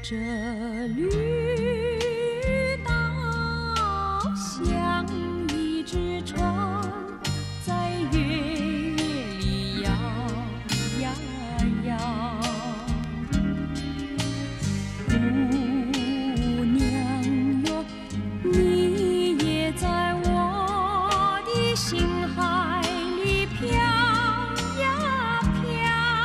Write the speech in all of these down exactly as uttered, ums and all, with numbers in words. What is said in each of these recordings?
这绿岛像一只船，在月夜里摇呀摇。姑娘哟，你也在我的心海里飘呀飘，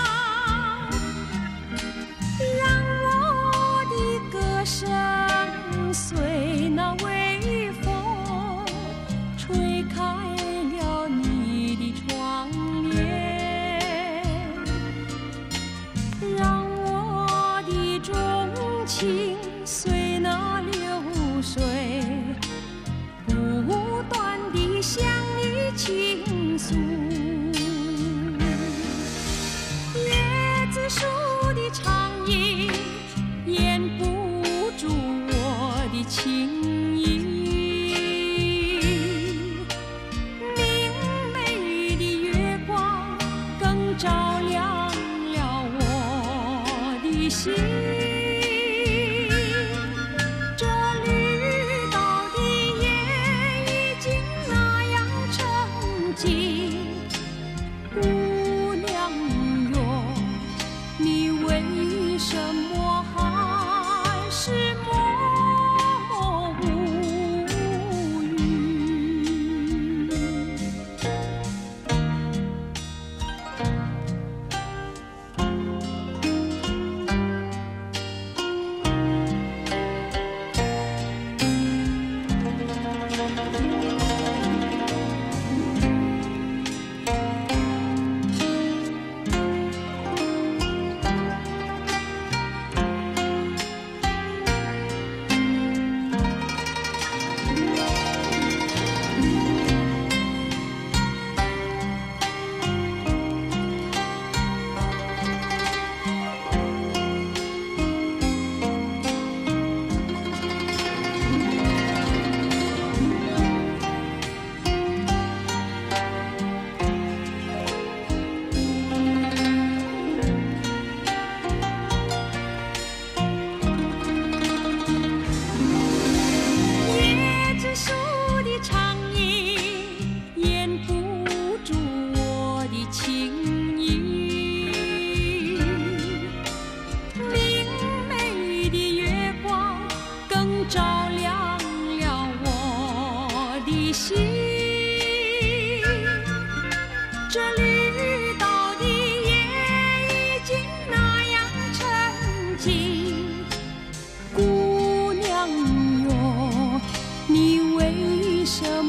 让我的歌声随那微风吹开了你的窗帘，让我的钟情随那流水不断地向你倾诉。椰子树的长影掩不住我的情意，明媚的月光更照亮了我的心。这绿岛的夜已经那样沉静，姑娘哟，你为什么还是默默无语？椰子树的长影掩不住我的情意，明媚的月光更照亮了我的心。这绿岛的夜已经那样沉静，姑娘哟，你为什